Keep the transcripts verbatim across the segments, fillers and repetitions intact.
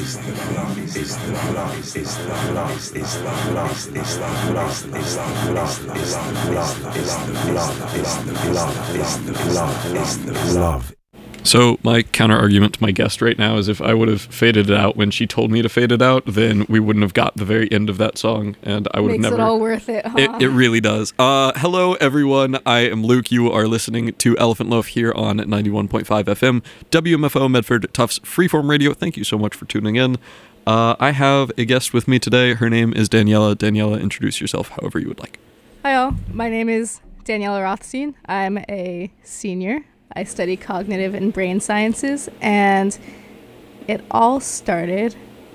So my counter argument to my guest right now is if I would have faded it out when she told me to fade it out, then we wouldn't have got the very end of that song, and I would Makes have never. Makes it all worth it, huh? It, it really does. Uh, hello, everyone. I am Luke. You are listening to Elephant Loaf here on ninety-one point five F M, W M F O Medford Tufts Freeform Radio. Thank you so much for tuning in. Uh, I have a guest with me today. Her name is Daniela. Daniela, introduce yourself however you would like. Hi, all. My name is Daniela Rothstein. I'm a senior. I study cognitive and brain sciences, and it all started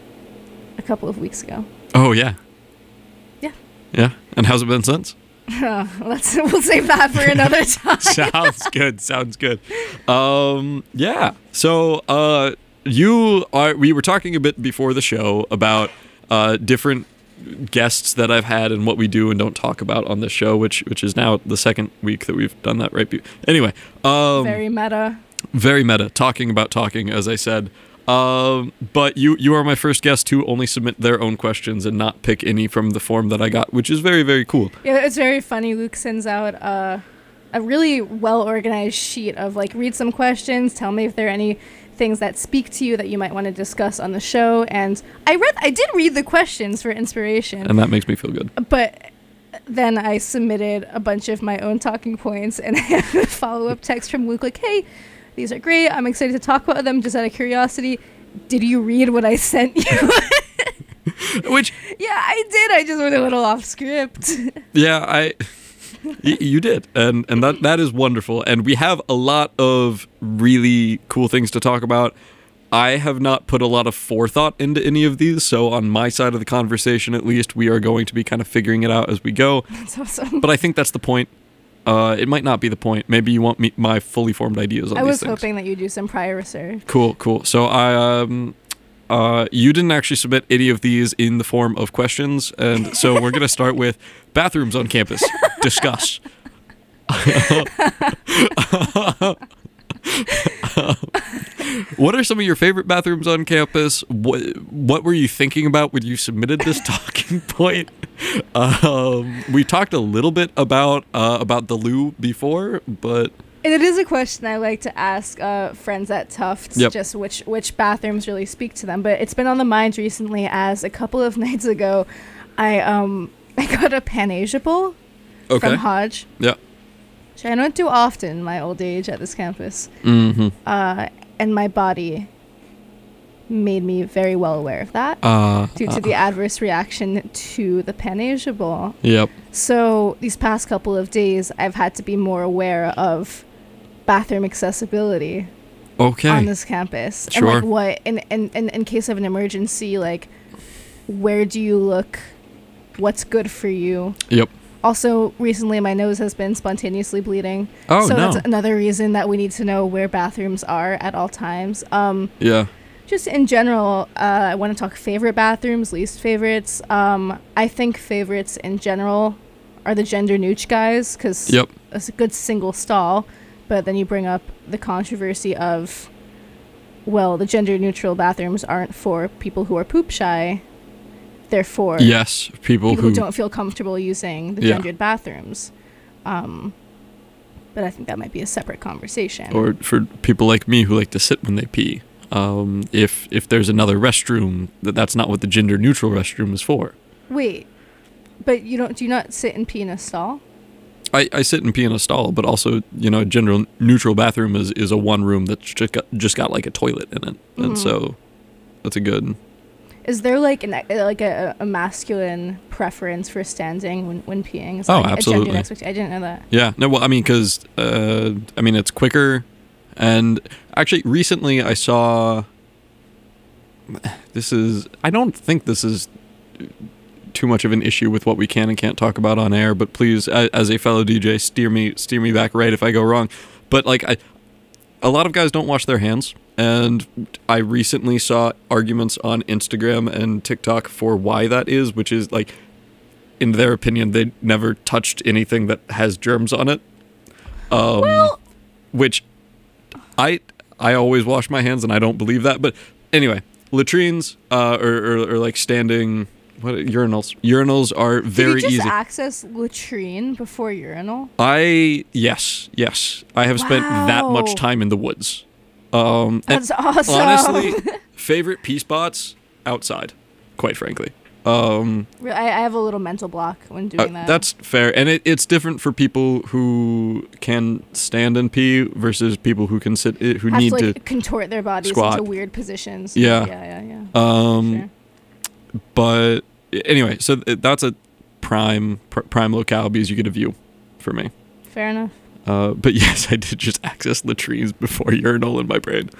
a couple of weeks ago. Oh, yeah. Yeah. Yeah. And how's it been since? Uh, let's we'll save that for another time. Sounds good. Sounds good. Um, yeah. So, uh, you are. We were talking a bit before the show about uh, different guests that I've had and what we do and don't talk about on this show, which which is now the second week that we've done that, right? Anyway, um, very meta. Very meta. Talking about talking, as I said. Um, but you you are my first guest to only submit their own questions and not pick any from the form that I got, which is very, very cool. Yeah, it's very funny. Luke sends out uh, a really well organized sheet of like, read some questions, tell me if there are any things that speak to you that you might want to discuss on the show. And I read, I did read the questions for inspiration. And that makes me feel good. But then I submitted a bunch of my own talking points, and I have a follow-up text from Luke like, hey, these are great. I'm excited to talk about them. Just out of curiosity, did you read what I sent you? Which, yeah, I did. I just went a little off script. Yeah, I... Y- you did, and and that that is wonderful, and we have a lot of really cool things to talk about. I have not put a lot of forethought into any of these, so on my side of the conversation, at least, we are going to be kind of figuring it out as we go. That's awesome. But I think that's the point. Uh, it might not be the point. Maybe you want me, my fully formed ideas on I these was things. hoping that you do some prior research. Cool, cool. So I um. Uh, you didn't actually submit any of these in the form of questions, and so we're going to start with bathrooms on campus. Discuss. What are some of your favorite bathrooms on campus? What, what were you thinking about when you submitted this talking point? Um, we talked a little bit about uh, about the loo before, but... It is a question I like to ask uh, friends at Tufts, yep. just which which bathrooms really speak to them. But it's been on the mind recently, as a couple of nights ago, I um I got a Pan-Asia bowl okay. from Hodge. Yeah. Which I don't do often in my old age at this campus. Mm-hmm. Uh, and my body made me very well aware of that uh, due to uh, the adverse reaction to the Pan-Asia bowl. Yep. So these past couple of days, I've had to be more aware of bathroom accessibility okay. on this campus. Sure. And like what, in, in, in, in case of an emergency, like where do you look? What's good for you? Yep. Also, recently my nose has been spontaneously bleeding. Oh, so no. that's another reason that we need to know where bathrooms are at all times. Um, yeah. Just in general, uh, I want to talk favorite bathrooms, least favorites. Um, I think favorites in general are the gender nooch guys, because yep. it's a good single stall. But then you bring up the controversy of, well, the gender neutral bathrooms aren't for people who are poop shy. They're for yes, people, people who, who don't feel comfortable using the yeah. gendered bathrooms. Um, but I think that might be a separate conversation. Or for people like me who like to sit when they pee. Um, if if there's another restroom, that that's not what the gender neutral restroom is for. Wait, but you don't do you not sit and pee in a stall? I, I sit and pee in a stall, but also, you know, a gender neutral bathroom is, is a one room that's just got, just got like a toilet in it, mm-hmm. and so that's a good. Is there like an like a, a masculine preference for standing when, when peeing? Is oh, like absolutely. A gendered expectation? I didn't know that. Yeah, no, well, I mean, because uh, I mean, it's quicker. And actually, recently I saw, this is, I don't think this is too much of an issue with what we can and can't talk about on air, but please, as a fellow D J, steer me steer me back right if I go wrong. But like, I, a lot of guys don't wash their hands, and I recently saw arguments on Instagram and TikTok for why that is, which is like, in their opinion, they never touched anything that has germs on it. Um, well, which... I I always wash my hands, and I don't believe that. But anyway, latrines, uh, or, or or like standing. What urinals? Urinals are very Did you just easy. access latrine before urinal? I yes yes I have spent that much Wow. time in the woods. Um, and That's awesome. honestly, favorite pee spots outside. Quite frankly, um, Re- I, I have a little mental block when uh, doing that. that's fair, and it, it's different for people who can stand and pee versus people who can sit who have need to like to. contort their bodies squat. into weird positions. Yeah. yeah, yeah, yeah. Um, Sure. but anyway, so th- that's a prime pr- prime locale because you get a view for me. Fair enough. Uh, but yes, I did just access latrines before urinal in my brain.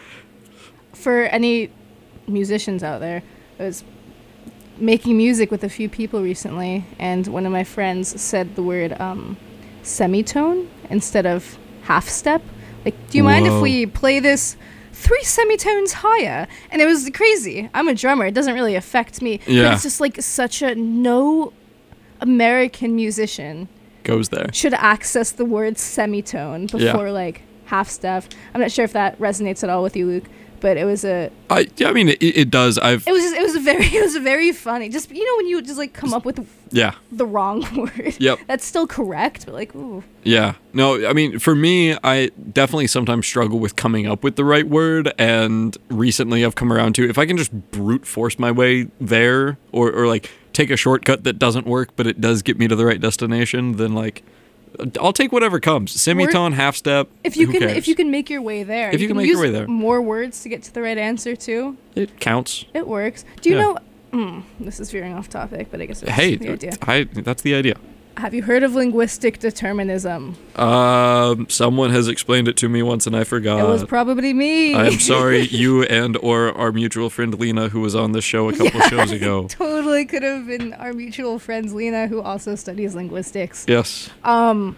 For any musicians out there, I was making music with a few people recently, and one of my friends said the word um, semitone instead of half step. Like, do you mind if Whoa. we play this three semitones higher? And it was crazy. I'm a drummer. It doesn't really affect me. But Yeah. it's just like such a no American musician Goes there. should access the word semitone Yeah. before like half step. I'm not sure if that resonates at all with you, Luke, but it was a I yeah, I mean it, it does. I've it was just, it was a very it was a very funny. Just you know when you just like come up with yeah. the wrong word. Yep. That's still correct, but like ooh. Yeah. No, I mean, for me, I definitely sometimes struggle with coming up with the right word. And recently I've come around to if I can just brute force my way there or, or like take a shortcut that doesn't work, but it does get me to the right destination, then like I'll take whatever comes. Semitone, half step. If you who can cares? if you can make your way there. If you can make use your way there. more words to get to the right answer too. It counts. It works. Do you Yeah. know mm, this is veering off topic, but I guess it's Hey, the idea. I that's the idea. Have you heard of linguistic determinism? Um, someone has explained it to me once, and I forgot. it was probably me. I am sorry, you and or our mutual friend Lena, who was on this show a couple Yeah, shows ago. Totally could have been our mutual friends Lena, who also studies linguistics. Yes. Um,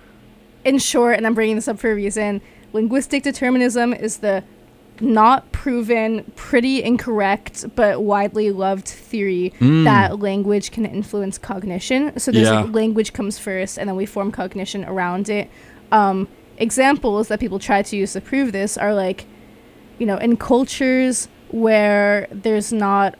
in short, and I'm bringing this up for a reason, linguistic determinism is the not proven, pretty incorrect, but widely loved theory Mm. that language can influence cognition. So there's Yeah. like language comes first, and then we form cognition around it. Um, examples that people try to use to prove this are like, you know, in cultures where there's not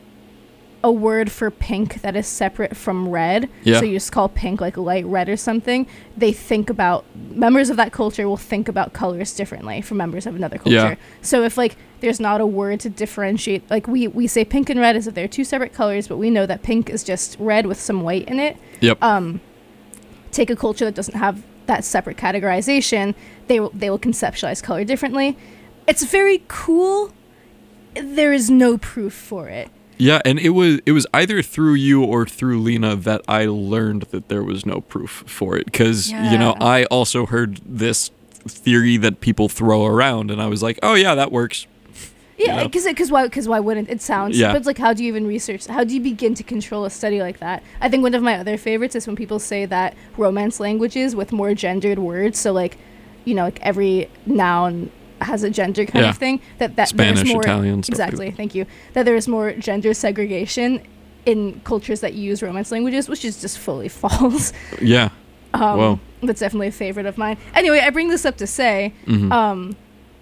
a word for pink that is separate from red, Yeah. so you just call pink like light red or something, they think about, members of that culture will think about colors differently from members of another culture. Yeah. So if like there's not a word to differentiate, like we, we say pink and red as if they're two separate colors, but we know that pink is just red with some white in it. Yep. Um, take a culture that doesn't have that separate categorization, they will, they will conceptualize color differently. It's very cool. There is no proof for it. Yeah, and it was it was either through you or through Lena that I learned that there was no proof for it, because you know Yeah. I also heard this theory that people throw around, and I was like, oh yeah, that works. Yeah, know? because because why because why wouldn't it sound? Yeah. But it's like, how do you even research? How do you begin to control a study like that? I think one of my other favorites is when people say that Romance languages with more gendered words, so like, you know, like every noun has a gender kind Yeah. of thing. That that Spanish, there's more, Italian, stuff like exactly. that. Thank you. That there is more gender segregation in cultures that use Romance languages, which is just fully false. Yeah. Um, Whoa. That's definitely a favorite of mine. Anyway, I bring this up to say. Mhm. Um,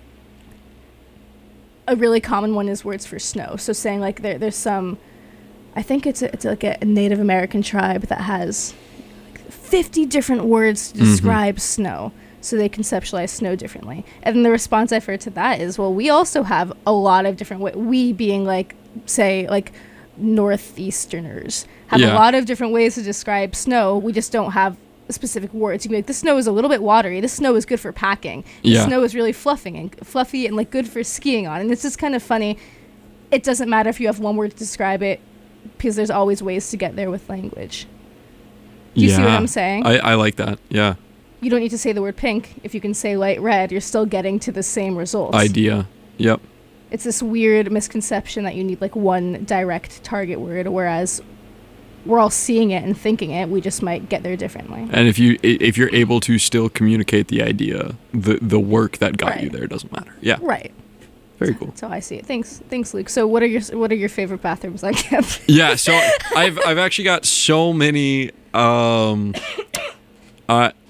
a really common one is words for snow. So saying like there, there's some, I think it's a, it's like a Native American tribe that has like fifty different words to Mhm. describe snow. So they conceptualize snow differently. And then the response I've heard to that is, well, we also have a lot of different ways, we being like, say, like Northeasterners have Yeah. a lot of different ways to describe snow. We just don't have specific words. You can be like, this snow is a little bit watery. This snow is good for packing. This Yeah. snow is really fluffing and fluffy and like good for skiing on. And it's just kind of funny. It doesn't matter if you have one word to describe it, because there's always ways to get there with language. Do you yeah. see what I'm saying? I, I like that. Yeah. You don't need to say the word pink. If you can say light red, you're still getting to the same results. Idea. Yep. It's this weird misconception that you need like one direct target word, whereas we're all seeing it and thinking it. We just might get there differently. And if you i- if you're able to still communicate the idea, the the work that got you Right. there doesn't matter. Yeah. Right. Very cool. That's how I see it. Thanks, thanks, Luke. So, what are your what are your favorite bathrooms like? Yeah, so I've I've actually got so many um uh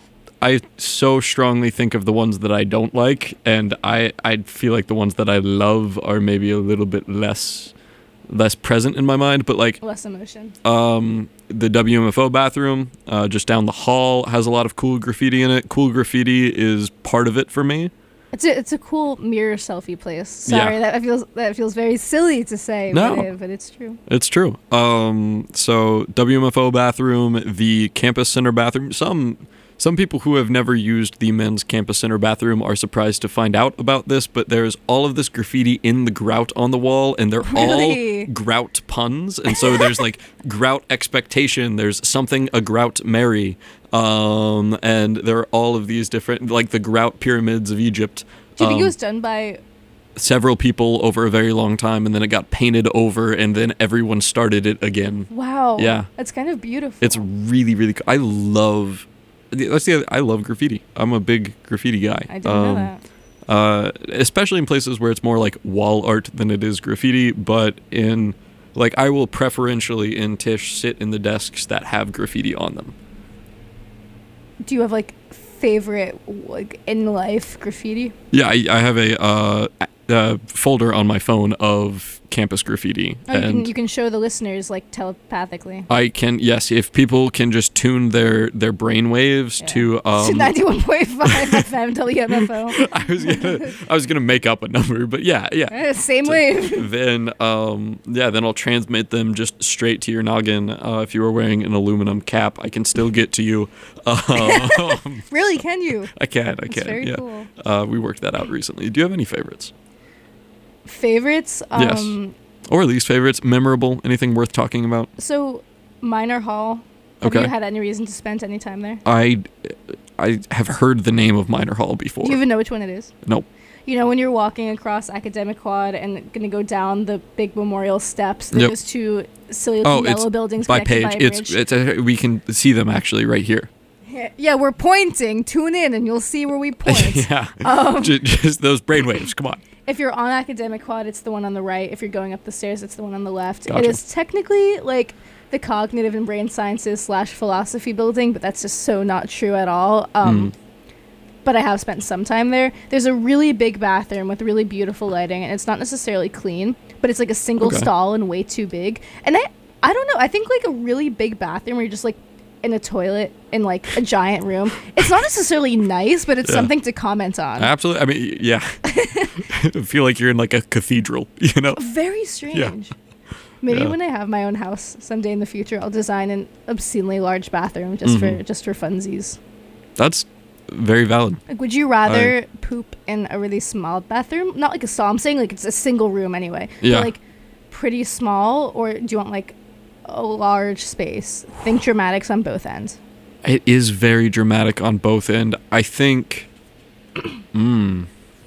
I so strongly think of the ones that I don't like, and I I feel like the ones that I love are maybe a little bit less less present in my mind. But like Less emotion. um, the W M F O bathroom uh, just down the hall has a lot of cool graffiti in it. Cool graffiti is part of it for me. It's a it's a cool mirror selfie place. Sorry, Yeah. that feels that feels very silly to say, No. but, it, but it's true. It's true. Um, so W M F O bathroom, the campus center bathroom. Some some people who have never used the men's campus center bathroom are surprised to find out about this, but there's all of this graffiti in the grout on the wall, and they're Really? all grout puns. And so there's like grout expectation. There's something a grout Mary. Um, and there are all of these different, like the grout pyramids of Egypt. Do you think Um, it was done by? several people over a very long time, and then it got painted over, and then everyone started it again. Wow. Yeah. That's kind of beautiful. It's really, really cool. I love, let's see, I love graffiti. I'm a big graffiti guy. I didn't know that. Uh, especially in places where it's more like wall art than it is graffiti, but in, like, I will preferentially in Tisch sit in the desks that have graffiti on them. Do you have like favorite like in life graffiti? Yeah, I, I have a uh, a folder on my phone of campus graffiti, Oh, you and can you can show the listeners like telepathically. I can, yes, if people can just tune their their brain waves Yeah. to um ninety-one point five F M W M F O. I was gonna I was gonna make up a number, but yeah, yeah. Eh, Same So wave. then um yeah, then I'll transmit them just straight to your noggin. Uh, if you were wearing an aluminum cap, I can still get to you. Um, Really? Can you? I can, I That's can. very yeah. cool. Uh, we worked that out recently. Do you have any favorites? Favorites? Yes. Um, Or least favorites? Memorable? Anything worth talking about? So, Minor Hall. Have Okay. you had any reason to spend any time there? I I have heard the name of Minor Hall before. Do you even know which one it is? Nope. You know, when you're walking across Academic Quad and gonna go down the big memorial steps, Yep. there's two silly Oh, yellow it's buildings by connected page. by a It's bridge. it's a, we can see them actually right here. Yeah, yeah, we're pointing. Tune in and you'll see where we point. yeah. Um, just, just those brainwaves. Come on. If you're on Academic Quad, it's the one on the right. If you're going up the stairs, it's the one on the left. Gotcha. It is technically like the cognitive and brain sciences slash philosophy building, but that's just so not true at all. Um, Mm. But I have spent some time there. There's a really big bathroom with really beautiful lighting, and it's not necessarily clean, but it's like a single Okay. stall and way too big. And I, I don't know. I think like a really big bathroom where you're just like in a toilet in like a giant room. It's not necessarily nice, but it's Yeah. something to comment on. Absolutely. I mean, yeah. I feel like you're in like a cathedral. You know. Very strange. Maybe Yeah. when I have my own house someday in the future, I'll design an obscenely large bathroom just for Mhm. just for funsies. That's very valid. Like, would you rather poop in a really small bathroom? Not like a stall. I'm saying like it's a single room anyway. Yeah. But like pretty small, or do you want like a large space? Think dramatics on both ends. It is very dramatic on both end. I think. Mm,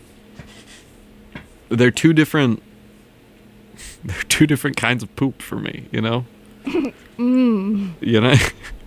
they're two different. They're two different kinds of poop for me. You know. Mm. You know.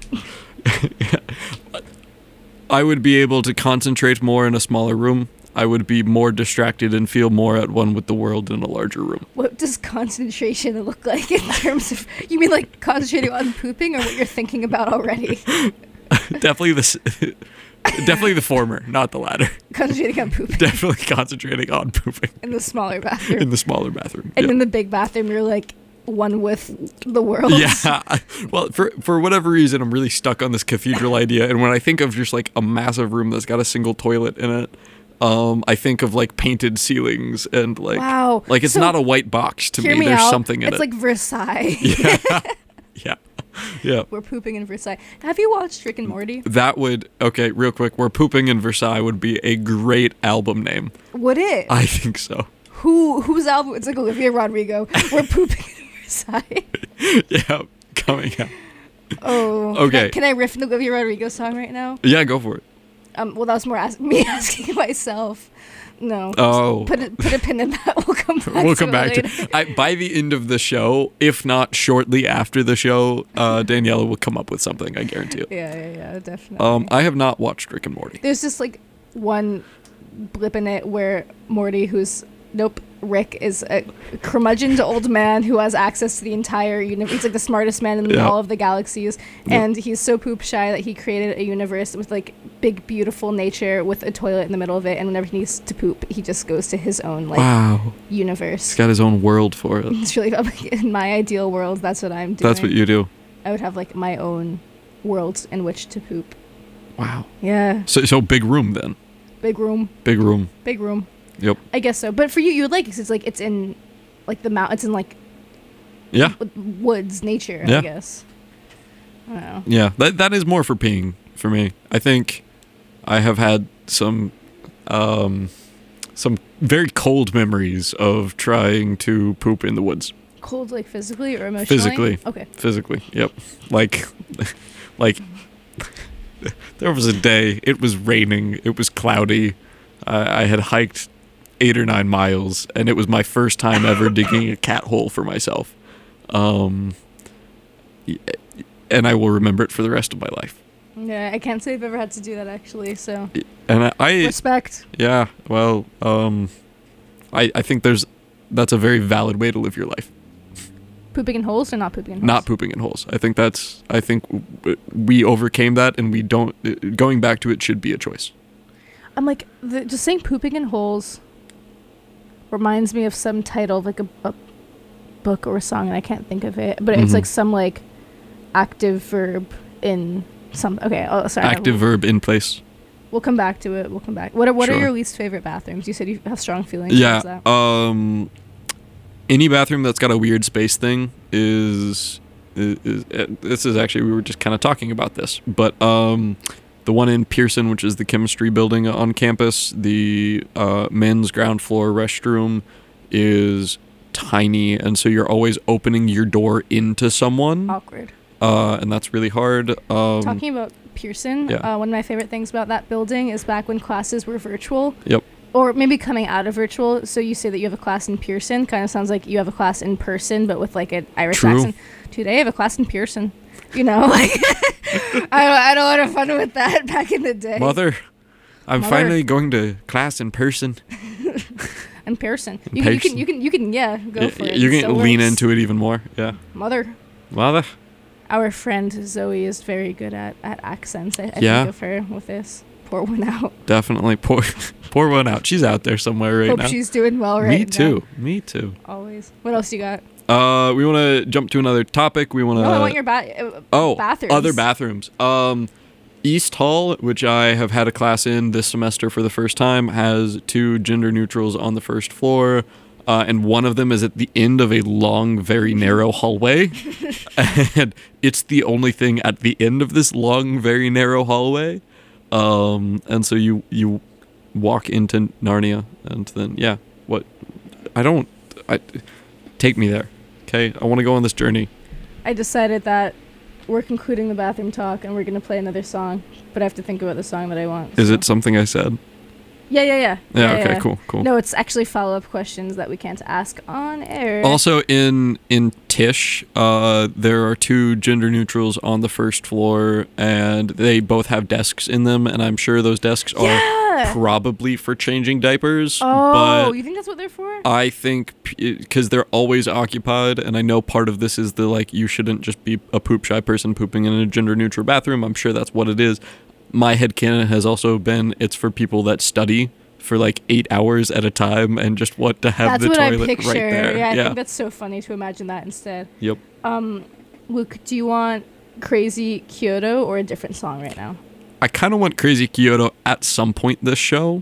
I would be able to concentrate more in a smaller room. I would be more distracted and feel more at one with the world in a larger room. What does concentration look like in terms of? You mean like concentrating on pooping, or what you're thinking about already? definitely the s- definitely the former, not the latter. Concentrating on pooping Definitely concentrating on pooping in the smaller bathroom. in the smaller bathroom. And Yeah. in the big bathroom, you're like one with the world. Yeah. Well, for for whatever reason, I'm really stuck on this cathedral idea. And when I think of just like a massive room that's got a single toilet in it, um, I think of like painted ceilings and like Wow. like it's So, not a white box to Hear me. me There's out. something in it's it. like Versailles. yeah. yeah. Yeah. We're pooping in Versailles. Have you watched Rick and Morty? That would okay, real quick. We're pooping in Versailles would be a great album name. Would it? I think so. Who whose album? It's like Olivia Rodrigo. We're pooping in Versailles. Yeah, coming out. Oh. Okay. Can I, can I riff an Olivia Rodrigo song right now? Yeah, go for it. Um. Well, that was more ask- me asking myself. No. Oh. Put a, put a pin in that. We'll come back. We'll to come it back later. to I, by the end of the show, if not shortly after the show, uh, Daniela will come up with something. I guarantee it. Yeah, yeah, yeah, definitely. Um, I have not watched Rick and Morty. There's just like one blip in it where Morty, who's nope, Rick is a curmudgeoned old man who has access to the entire universe. He's like the smartest man in Yeah. all of the galaxies, Yeah. and he's so poop shy that he created a universe with like big beautiful nature with a toilet in the middle of it, and whenever he needs to poop, he just goes to his own like Wow. universe. He's got his own world for it. It's really in my ideal world. That's what I'm doing. That's what you do. I would have like my own world in which to poop. Wow. Yeah. So so big room then. Big room. Big room. Big room. Yep. I guess so. But for you, you would like it 'cause it's like it's in like the mount. It's in like Yeah. w- woods, nature. Yeah. I guess. I don't know. Yeah. That that is more for peeing for me. I think I have had some um some very cold memories of trying to poop in the woods. Cold, like physically or emotionally? Physically. Okay. Physically. Yep. Like like there was a day, it was raining, it was cloudy. I, I had hiked eight or nine miles, and it was my first time ever digging a cat hole for myself. Um, and I will remember it for the rest of my life. Yeah, I can't say I've ever had to do that actually. So And I, I respect. yeah, well, um, I I think there's that's a very valid way to live your life. Pooping in holes or not pooping in holes? Not pooping in holes. I think that's. I think w- we overcame that, and we don't. Going back to it should be a choice. I'm like the, just saying pooping in holes reminds me of some title of like a, a book or a song, and I can't think of it. But it's Mhm. like some like active verb in some. Okay, oh sorry. Active we'll, verb in place. We'll come back to it. We'll come back. What are what Sure. are your least favorite bathrooms? You said you have strong feelings. Yeah. towards that. Um. Any bathroom that's got a weird space thing is, is, is uh, this is actually we were just kind of talking about this, but um, the one in Pearson, which is the chemistry building on campus, the uh, men's ground floor restroom is tiny, and so you're always opening your door into someone, Awkward. uh, and that's really hard. Um, Talking about Pearson, yeah. uh, one of my favorite things about that building is back when classes were virtual. Yep. Or maybe coming out of virtual. So you say that you have a class in Pearson. Kind of sounds like you have a class in person, but with like an Irish True. accent. Today I have a class in Pearson. You know, like I, I don't want to fun with that back in the day. Mother, I'm Mother. finally going to class in person. In Pearson. In You, can- you Pearson. can, you can, you can, yeah, go Y- for it. You It can still lean works. into it even more. Yeah. Mother. Mother. Our friend Zoe is very good at, at accents. I, I Yeah. think of her with this. Pour one out. Definitely pour pour one out. She's out there somewhere right Hope now. she's doing well right Me now. too. Me too. Always. What else you got? Uh, we want to jump to another topic. We want to. no, I want your ba- uh, oh bathrooms. other bathrooms. Um, East Hall, which I have had a class in this semester for the first time, has two gender neutrals on the first floor. Uh, and one of them is at the end of a long, very narrow hallway. And it's the only thing at the end of this long, very narrow hallway. Um, and so you you walk into Narnia, and then yeah, what? I don't. I take me there, okay? I want to go on this journey. I decided that we're concluding the bathroom talk and we're gonna play another song, but I have to think about the song that I want. Is so. it something I said? Yeah, yeah, yeah. Yeah. okay. Cool. Cool. No, it's actually follow-up questions that we can't ask on air. Also in in Tisch, uh, there are two gender neutrals on the first floor, and they both have desks in them, and I'm sure those desks yeah. are probably for changing diapers. Oh, but you think that's what they're for? I think because they're always occupied, and I know part of this is the like you shouldn't just be a poop shy person pooping in a gender neutral bathroom. I'm sure that's what it is. My headcanon has also been it's for people that study for like eight hours at a time and just want to have that's the what I toilet picture. right there. Yeah, I yeah. think that's so funny to imagine that instead. Yep. Um, Luke, do you want Crazy Kyoto or a different song right now? I kind of want Crazy Kyoto at some point this show,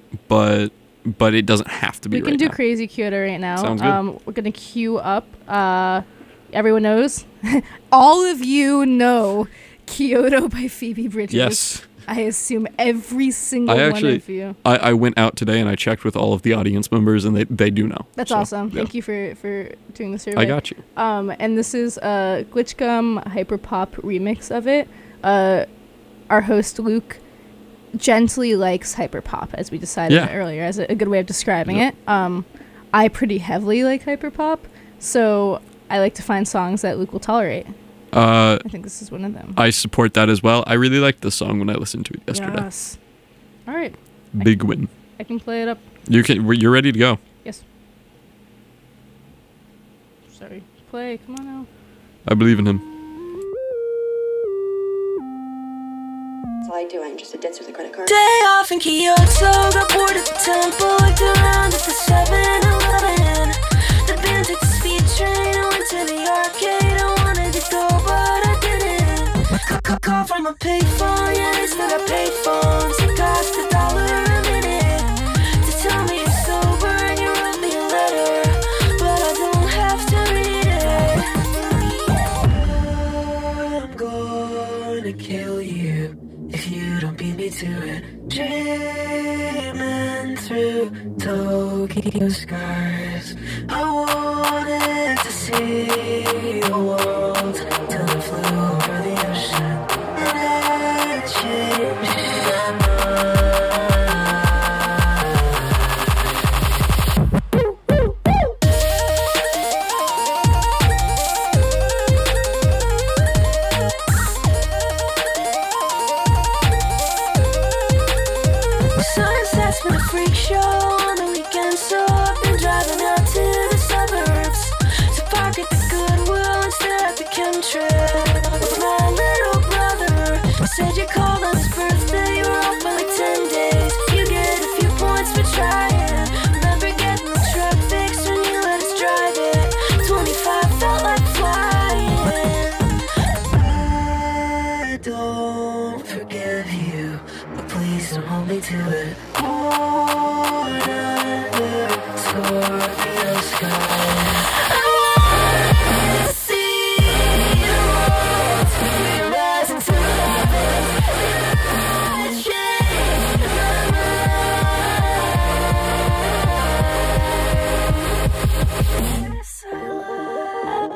but but it doesn't have to be We right can do now. Crazy Kyoto right now. Sounds good. Um, we're gonna queue up. Uh, everyone knows. All of you know Kyoto by Phoebe Bridgers. Yes. I assume every single I actually- one of you. I, I went out today and I checked with all of the audience members, and they, they do know. That's So, awesome. yeah. Thank you for, for doing the survey. I got you. Um, and this is a Glitchgum Hyperpop remix of it. Uh, our host Luke gently likes hyperpop, as we decided Yeah. earlier, as a, a good way of describing Yep. it. Um, I pretty heavily like hyperpop, so I like to find songs that Luke will tolerate. Uh, I think this is one of them. I support that as well. I really liked the song when I listened to it yesterday. Yes. All right, Big win. I can play it up. You can. You're ready to go. Yes. Sorry. Play. Come on now. I believe in him. It's like doing? Just a ditz with a credit card? Day off in Kyoto, got bored at the temple, looked around at the seven eleven. The band took the speed train, I went to the arcade, I wanted to go, but I didn't. Call, call, call from a payphone, yeah, they still got payphones. It cost a dollar a minute to tell me you're sober and you wrote me a letter, but I don't have to read it. I'm gonna kill you if you don't beat me to it. Dreaming through Tokyo skies, I wanted to see the world till I flew over the ocean, and I changed my mind. Sunsets been a freak show on the weekend, so I've been driving out to the suburbs to park at the Goodwill instead at the chemtrail with my little brother. He said you called on his birthday, you were off by like ten days. You get a few points for trying. Remember getting the truck fixed when you let us drive it. twenty-five felt like flying. I don't forgive you, but please don't hold me to it. Born under Scorpio sky, I want to see the world. We rise into the heavens, and I change my mind. Yes, I love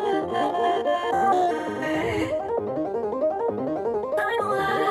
you. I'm alive.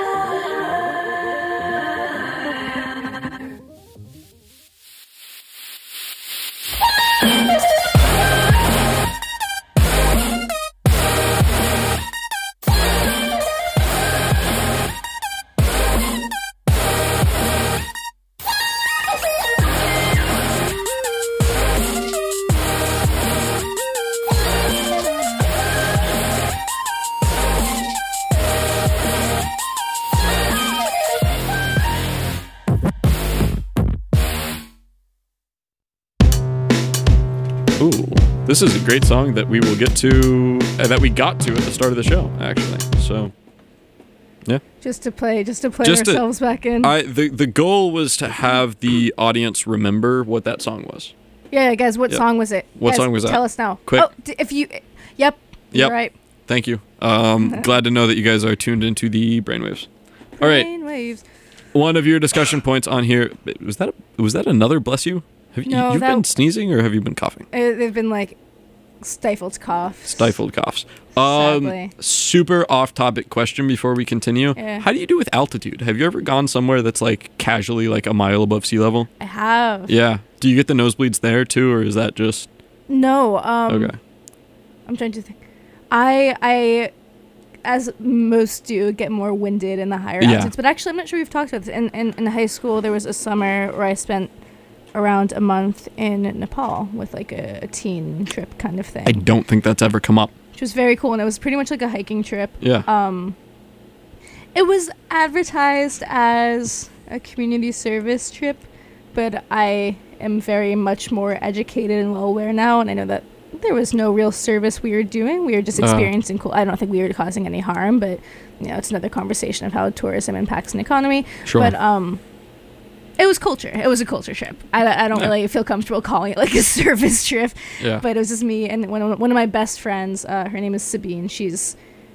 Ooh, this is a great song that we will get to, uh, that we got to at the start of the show, actually. So, yeah. Just to play, just to play Just to- ourselves back in. I the the goal was to have the audience remember what that song was. yeah, guys, what Yep. song was it? What Guys, song was that? Tell us now. Quick. Oh, d- if you, yep, you're Yep. right. Thank you. Um, glad to know that you guys are tuned into the brainwaves. All right, Brainwaves. one of your discussion points on here was that a, was that another bless you? Have you No, you've that- been sneezing or have you been coughing? Uh, they've been like stifled coughs. Stifled coughs. Um, Sadly. super off-topic question before we continue. Yeah. How do you do with altitude? Have you ever gone somewhere that's like casually like a mile above sea level? I have. Yeah. Do you get the nosebleeds there too, or is that just No. Um, okay? I'm trying to think. I I, as most do, get more winded in the higher Yeah. altitudes. But actually, I'm not sure we've talked about this. In, in in high school, there was a summer where I spent around a month in Nepal with like a, a teen trip kind of thing, I don't think that's ever come up. which was very cool. And it was pretty much like a hiking trip. Yeah. Um, it was advertised as a community service trip, but I am very much more educated and well aware now, and I know that there was no real service we were doing. We were just Oh. experiencing cool. I don't think we were causing any harm, but you know, it's another conversation of how tourism impacts an economy. Sure. But um, it was culture. It was a culture trip. I, I don't Yeah. really feel comfortable calling it like a service trip. Yeah. But it was just me and one of, one of my best friends. Uh, her name is Sabine. She's.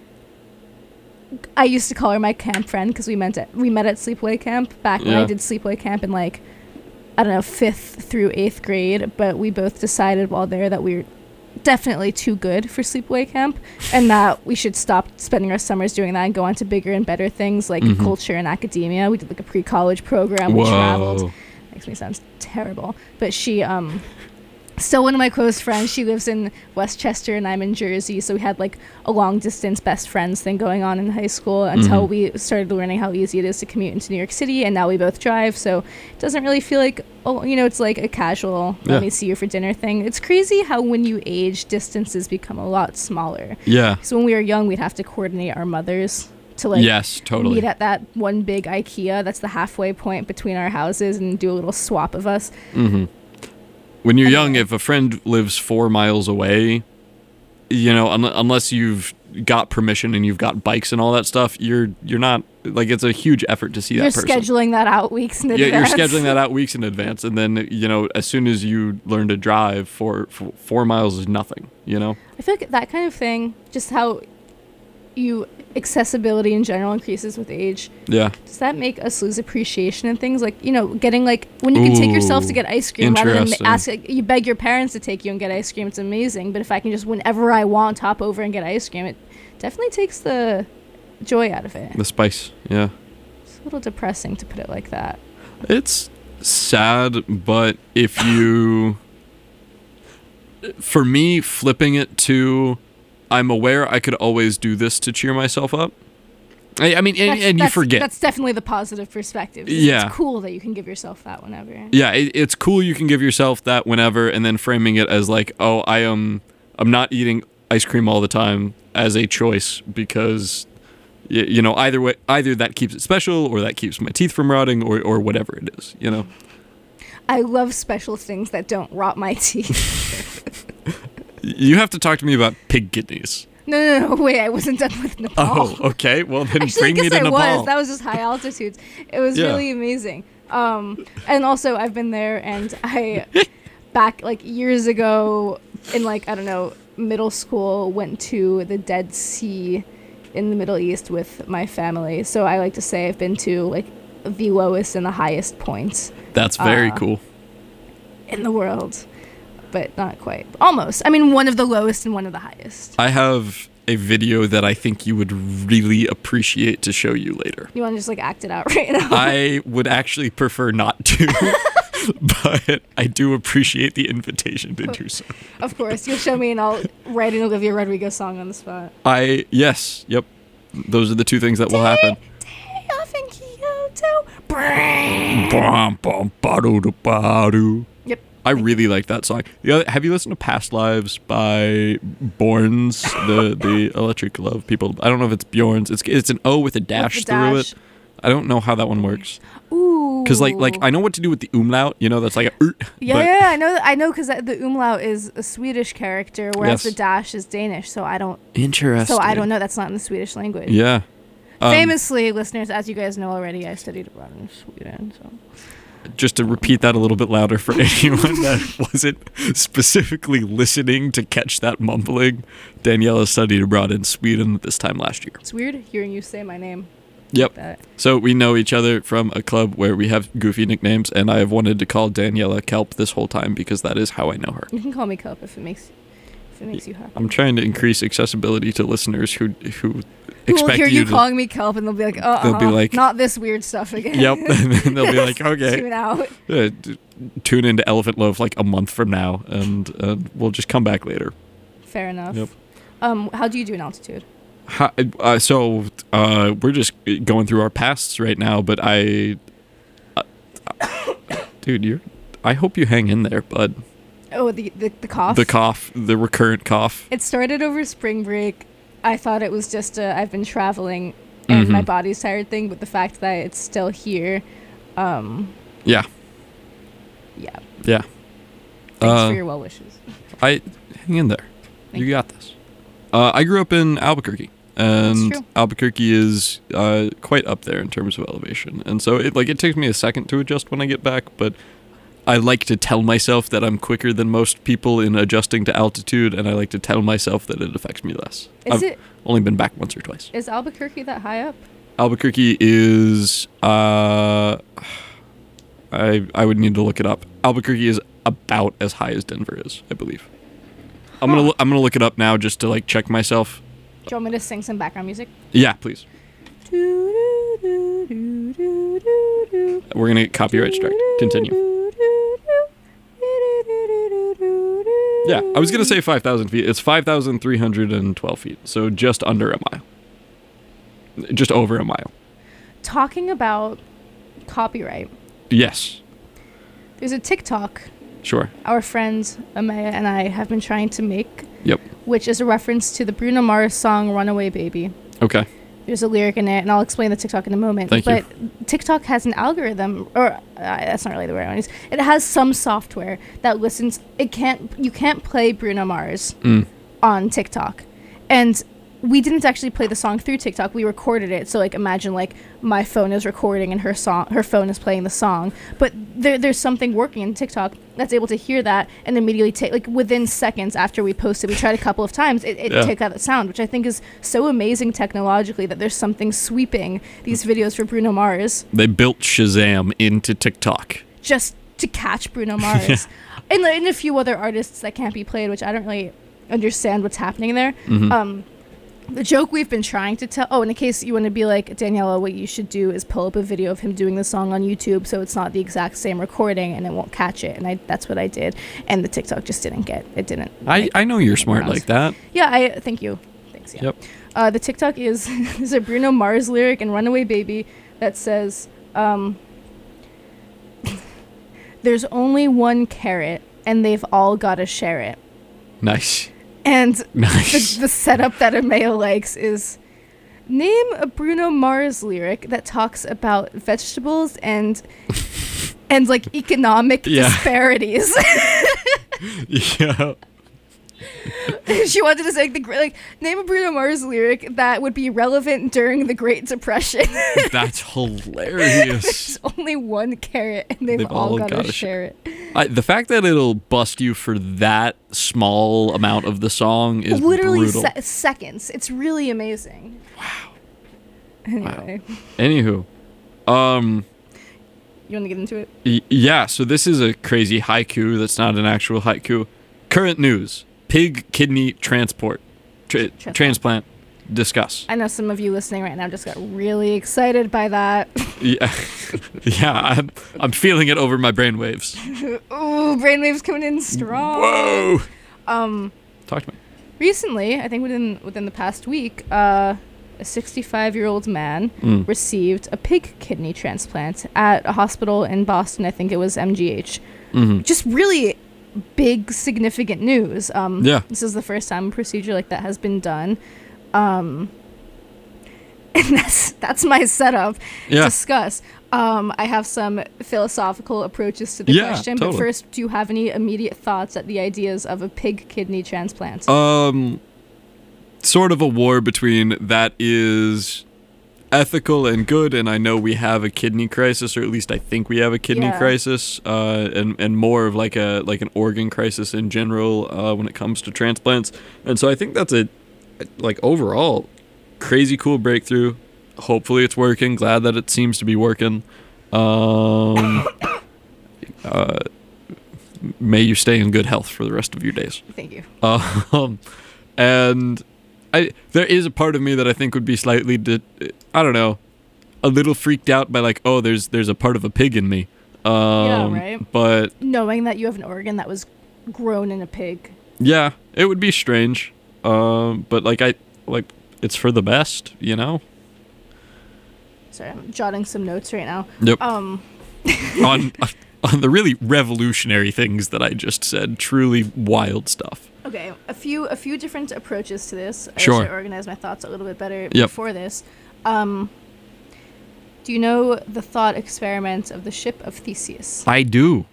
I used to call her my camp friend because we met at we met at sleepaway camp back when I Yeah. did sleepaway camp in like, I don't know, fifth through eighth grade. But we both decided while there that we were definitely too good for sleepaway camp, and that we should stop spending our summers doing that and go on to bigger and better things like Mhm. culture and academia. We did like a pre-college program. We Whoa. traveled. Makes me sound terrible, but she um still one of my close friends. She lives in Westchester and I'm in Jersey, so we had like a long distance best friends thing going on in high school until Mhm. we started learning how easy it is to commute into New York City, and now we both drive, so it doesn't really feel like, oh, you know, it's like a casual Yeah. let me see you for dinner thing. It's crazy how when you age, distances become a lot smaller. Yeah. So when we were young, we'd have to coordinate our mothers to like Yes, totally. meet at that one big IKEA that's the halfway point between our houses and do a little swap of us. Mm-hmm. When you're young, Anyway. if a friend lives four miles away, you know, un- unless you've got permission and you've got bikes and all that stuff, you're you're not like it's a huge effort to see You're that person. scheduling that out weeks in Yeah, advance. you're scheduling that out weeks in advance, and then you know, as soon as you learn to drive, for, for four miles is nothing. You know. I feel like that kind of thing, just how you accessibility in general increases with age. Yeah. Does that make us lose appreciation in things like, you know, getting like when you can take yourself to Ooh, get ice cream rather than interesting. ask, like, you beg your parents to take you and get ice cream. It's amazing. But if I can just whenever I want hop over and get ice cream, it definitely takes the joy out of it. The spice. Yeah. It's a little depressing to put it like that. It's sad, but if you, for me, flipping it to, I'm aware I could always do this to cheer myself up. I, I mean, and, That's- and you that's- forget. That's definitely the positive perspective. It's, Yeah. It's cool that you can give yourself that whenever. Yeah, it, it's cool you can give yourself that whenever, and then framing it as like, oh, I am, I'm not eating ice cream all the time as a choice because, y- you know, either way, either that keeps it special or that keeps my teeth from rotting or, or whatever it is, you know. I love special things that don't rot my teeth. You have to talk to me about pig kidneys. No, no, no, wait, I wasn't done with Nepal. Oh, okay. Well, then Actually, bring I me guess to I Nepal. was. That was just high altitudes. It was Yeah. really amazing. Um, and also, I've been there, and I, back like years ago, in like I don't know, middle school, went to the Dead Sea in the Middle East with my family. So I like to say I've been to like the lowest and the highest points That's very uh, cool. in the world, but not quite. Almost. I mean, one of the lowest and one of the highest. I have a video that I think you would really appreciate to show you later. You want to just like act it out right now? I would actually prefer not to, but I do appreciate the invitation to do so. Of course, you'll show me, and I'll write an Olivia Rodrigo song on the spot. I, yes, yep. Those are the two things that will happen. Day off in Kyoto. Brrrr. Bum, bum, ba-do, da, ba-do. Yep. I really like that song. The other, have you listened to Past Lives by Borns, the the Electric Love people? I don't know if it's Bjorn's. It's it's an O with a dash With the through dash. it. I don't know how that one works. Ooh. Because like like I know what to do with the umlaut. You know, that's like a. er, Yeah, but- yeah, yeah, I know. I know because the umlaut is a Swedish character, whereas Yes. the dash is Danish. So I don't. Interesting. So I don't know. That's not in the Swedish language. Yeah. Um, Famously, listeners, as you guys know already, I studied abroad in Sweden. So Just to repeat that a little bit louder for anyone that wasn't specifically listening to catch that mumbling, Daniela studied abroad in Sweden this time last year. it's weird hearing you say my name. Yep. That. So we know each other from a club where we have goofy nicknames, and I have wanted to call Daniela Kelp this whole time because that is how I know her. You can call me Kelp if it makes if it makes you happy. I'm trying to increase accessibility to listeners who who Who will expect hear you, you to. calling me Kelp, and they'll be like, "Oh, They'll be uh-uh, like- not this weird stuff again." Yep, and then they'll be like, okay, Tune out. uh, d- tune into Elephant Loaf like a month from now, and uh, we'll just come back later. Fair enough. Yep. Um, how do you do in altitude? How, uh, so uh, we're just going through our pasts right now, but I, uh, dude, you're. I hope you hang in there, bud. Oh, the the, the cough. The cough, the recurrent cough. It started over spring break. I thought it was just a I've been traveling and my Mhm. body's tired thing, but the fact that it's still here, um, Yeah, yeah. yeah. Thanks Uh, for your well wishes. I hang in there. Thank You got this. Uh, I grew up in Albuquerque, and true. Albuquerque is uh, quite up there in terms of elevation, and so it like it takes me a second to adjust when I get back, but I like to tell myself that I'm quicker than most people in adjusting to altitude, and I like to tell myself that it affects me less. Is I've it only been back once or twice. is Albuquerque that high up? Albuquerque is uh, I I would need to look it up. Albuquerque is about as high as Denver is, I believe. I'm gonna Huh. loo- I'm gonna look it up now just to like check myself. Do you want me to sing some background music? Yeah, please. We're gonna get copyright strike. Continue. Yeah, I was gonna say five thousand feet. It's five thousand three hundred and twelve feet, so just under a mile. Just over a mile. Talking about copyright, Yes, there's a TikTok sure. our friend Amaya and I have been trying to make, Yep. which is a reference to the Bruno Mars song "Runaway Baby." Okay. there's a lyric in it, and I'll explain the TikTok in a moment. Thank but you. TikTok has an algorithm, or uh, that's not really the word I use. It has some software that listens. It can't. You can't play Bruno Mars Mm. on TikTok, and we didn't actually play the song through TikTok. We recorded it. So like imagine like my phone is recording and her song, her phone is playing the song. But there, there's something working in TikTok that's able to hear that and immediately take, like within seconds after we posted, we tried a couple of times, it, it Yeah. take out the sound, which I think is so amazing technologically that there's something sweeping these videos for Bruno Mars They built Shazam into TikTok. just to catch Bruno Mars. and, and a few other artists that can't be played, which I don't really understand what's happening there. Mhm. Um, the joke we've been trying to tell. Oh, in case you want to be like, Daniela, what you should do is pull up a video of him doing the song on YouTube, so it's not the exact same recording and it won't catch it. And I that's what I did, and the TikTok just didn't get it. Didn't. I, like, I know you're smart rounds. like that. Yeah, I thank you. Thanks. Yeah. Yep. Uh, the TikTok is is a Bruno Mars lyric in "Runaway Baby" that says, um, "There's only one carrot, and they've all gotta share it." Nice. And Nice. the, the setup that Amaya likes is, name a Bruno Mars lyric that talks about vegetables and and like economic Yeah. disparities. Yeah. She wanted to say like, the gr- like name a Bruno Mars lyric that would be relevant during the Great Depression. That's hilarious. There's only one carrot and they've, They've all, all gotta, gotta share it. I, the fact that it'll bust you for that small amount of the song is Literally brutal. se- seconds. It's really amazing. Wow. Anyway, Anywho, um, you want to get into it? y- yeah. So this is a crazy haiku. That's not an actual haiku. Current news: pig kidney transport, tra- Transplant. transplant. Discuss. I know some of you listening right now just got really excited by that. Yeah, yeah. I'm I'm feeling it over my brainwaves. Ooh, brainwaves coming in strong. Whoa! Um, Talk to me. recently, I think within within the past week, uh, a sixty-five-year-old man Mm. received a pig kidney transplant at a hospital in Boston. I think it was M G H. hmm Just really big, significant news. Um, Yeah. This is the first time a procedure like that has been done. Um, and that's that's my setup. Yeah. Discuss. Um, I have some philosophical approaches to the Yeah, question, totally. but first, do you have any immediate thoughts at the ideas of a pig kidney transplant? Um, sort of a war between that is ethical and good, and I know we have a kidney crisis, or at least I think we have a kidney Yeah. crisis, uh, and and more of like a like an organ crisis in general uh, when it comes to transplants. And so I think that's a like overall crazy cool breakthrough. Hopefully it's working. Glad that it seems to be working. Um, uh, may you stay in good health for the rest of your days. Thank you. Um, and I there is a part of me that I think would be slightly, di- I don't know, a little freaked out by like, oh, there's there's a part of a pig in me. Um, right. But Knowing that you have an organ that was grown in a pig. yeah, it would be strange. Um, but like I like it's for the best, you know. Sorry, I'm jotting some notes right now. Yep. Um, on on the really revolutionary things that I just said, truly wild stuff. okay, a few a few different approaches to this. I Sure. should organize my thoughts a little bit better Yep. before this. Um, do you know the thought experiment of the ship of Theseus? I do.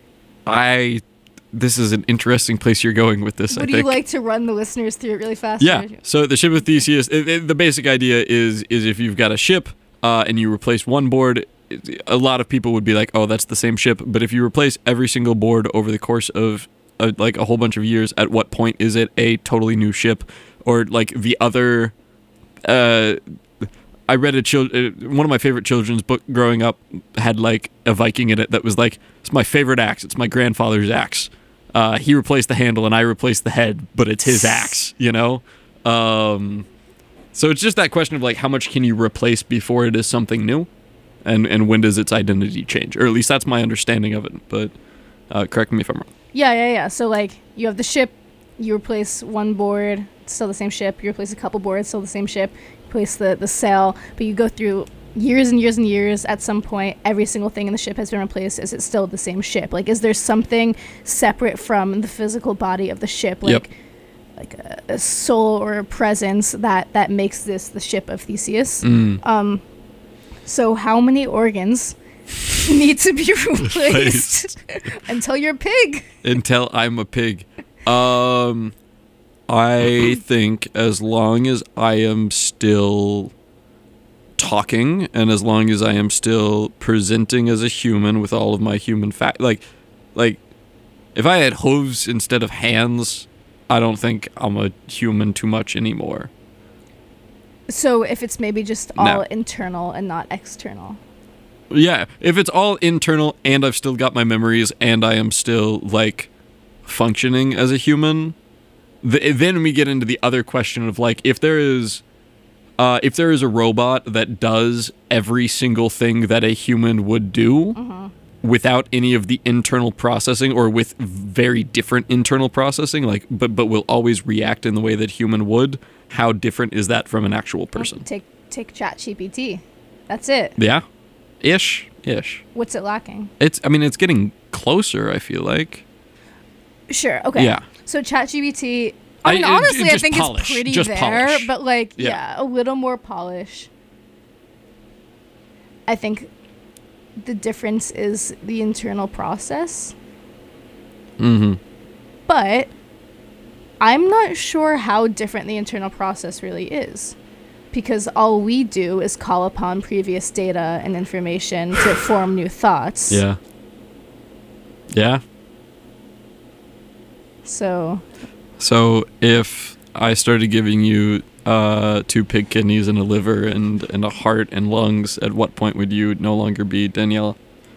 I. This is an interesting place you're going with this. I Would think. you like to run the listeners through it really fast? Yeah. Or- So the ship of Theseus. It, it- the basic idea is is if you've got a ship uh, and you replace one board, it- a lot of people would be like, "Oh, that's the same ship." But if you replace every single board over the course of uh, like a whole bunch of years, at what point is it a totally new ship? Or like the other. Uh, I read a chil- uh, one of my favorite children's book growing up had like a Viking in it that was like, "It's my favorite axe. It's my grandfather's axe. Uh, he replaced the handle and I replaced the head, but it's his axe." You know. Um, so it's just that question of like, how much can you replace before it is something new, and and when does its identity change? Or at least that's my understanding of it. But uh, correct me if I'm wrong. Yeah, yeah, yeah. So like you have the ship, you replace one board, it's still the same ship. You replace a couple boards, still the same ship. You replace the the sail, but you go through years and years and years. At some point, every single thing in the ship has been replaced. Is it still the same ship? Like, is there something separate from the physical body of the ship? Like, Yep. like a, a soul or a presence that that makes this the ship of Theseus. Mm. Um, so how many organs need to be replaced until you're a pig? Until I'm a pig. Um, I think as long as I am still talking and as long as I am still presenting as a human with all of my human fact, like, like, if I had hooves instead of hands, I don't think I'm a human too much anymore. So if it's maybe just all No. internal and not external. Yeah, if it's all internal and I've still got my memories and I am still, like, functioning as a human, th- then we get into the other question of, like, if there is... Uh, if there is a robot that does every single thing that a human would do without any of the internal processing or with very different internal processing, like but but will always react in the way that human would, how different is that from an actual person? Take take ChatGPT. That's it. Yeah. Ish. Ish. What's it lacking? It's I mean it's getting closer, I feel like. Sure. Okay. Yeah. So ChatGPT. I mean, I- it- honestly, it I just think polish. it's pretty Just there, polish. but like, Yeah. yeah. a little more polish. I think the difference is the internal process, Mm-hmm. but I'm not sure how different the internal process really is, because all we do is call upon previous data and information to form new thoughts. Yeah. Yeah. So So if I started giving you uh, two pig kidneys and a liver and, and a heart and lungs, at what point would you no longer be Daniela?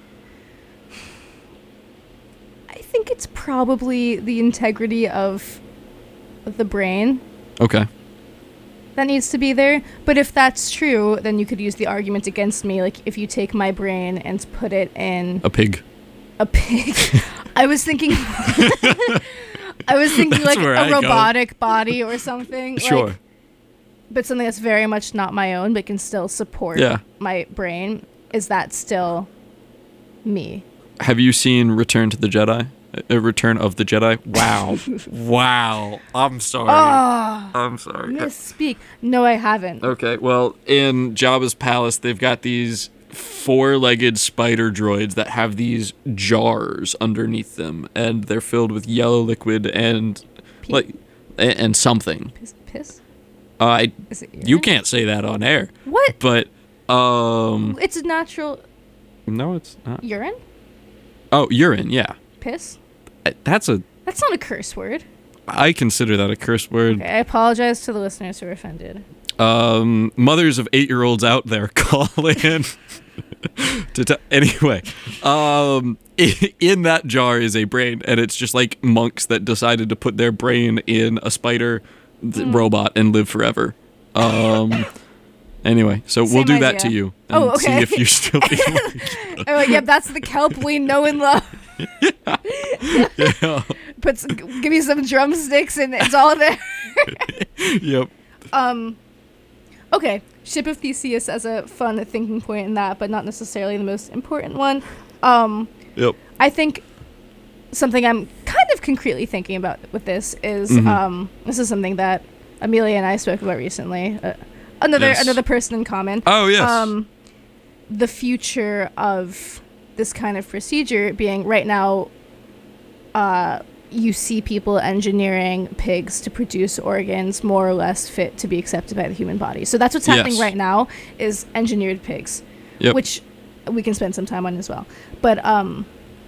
I think it's probably the integrity of the brain Okay. that needs to be there. But if that's true, then you could use the argument against me. Like, if you take my brain and put it in A pig. a pig. I was thinking... I was thinking That's like where a I go. robotic body or something. Sure. Like, but something that's very much not my own, but can still support Yeah. my brain. Is that still me? Have you seen Return to the Jedi? Uh, Return of the Jedi? Wow. Wow. I'm sorry. Oh, I'm sorry. misspeak. No, I haven't. Okay, well, in Jabba's palace, they've got these four-legged spider droids that have these jars underneath them, and they're filled with yellow liquid and Pee? like a- and something. Piss? Piss? Uh, I Is it you urine? can't say that on air, What? but um, It's a natural no, it's not. urine? Oh, urine, yeah. Piss? Uh, That's a. That's not a curse word. I consider that a curse word. Okay, I apologize to the listeners who are offended. Um, mothers of eight-year-olds out there, call in. to t- anyway, um, i- in that jar is a brain, and it's just like monks that decided to put their brain in a spider th- Hmm. robot and live forever. Um, anyway, so we'll Same do that idea. to you and Oh, okay. see if you still feel like Oh, yep, that's the kelp we know and love. yeah. Put some, give me some drumsticks and it's all there. Yep. Um, okay, Ship of Theseus as a fun thinking point in that, but not necessarily the most important one. Um, Yep. I think something I'm kind of concretely thinking about with this is Mhm. um, this is something that Amelia and I spoke about recently. Uh, another Yes. another person in common. Oh yes. Um, the future of this kind of procedure being right now, uh, you see people engineering pigs to produce organs more or less fit to be accepted by the human body. So that's what's happening Yes. right now is engineered pigs, Yep. which we can spend some time on as well. But um,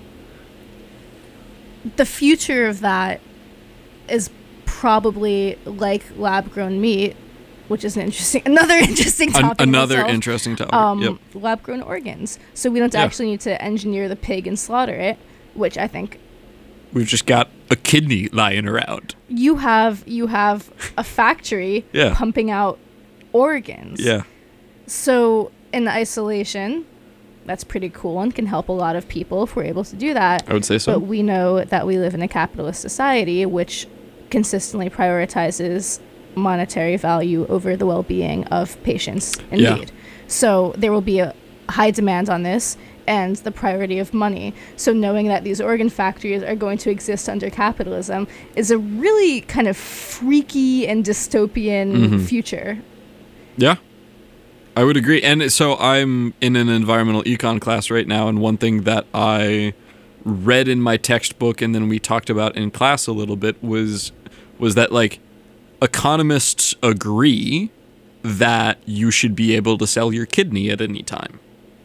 the future of that is probably like lab-grown meat, which is an interesting, another interesting An- topic. in another itself. interesting topic. Um, yep. lab-grown organs. So we don't Yeah. actually need to engineer the pig and slaughter it, which I think We've just got a kidney lying around. you have you have a factory Yeah. pumping out organs. Yeah. So in isolation, that's pretty cool and can help a lot of people if we're able to do that. I would say so. But we know that we live in a capitalist society which consistently prioritizes monetary value over the well-being of patients in Yeah. need. So there will be a high demand on this, and the priority of money. So knowing that these organ factories are going to exist under capitalism is a really kind of freaky and dystopian Mhm. future. Yeah, I would agree. And so I'm in an environmental econ class right now, and one thing that I read in my textbook and then we talked about in class a little bit was was that, like, economists agree that you should be able to sell your kidney at any time.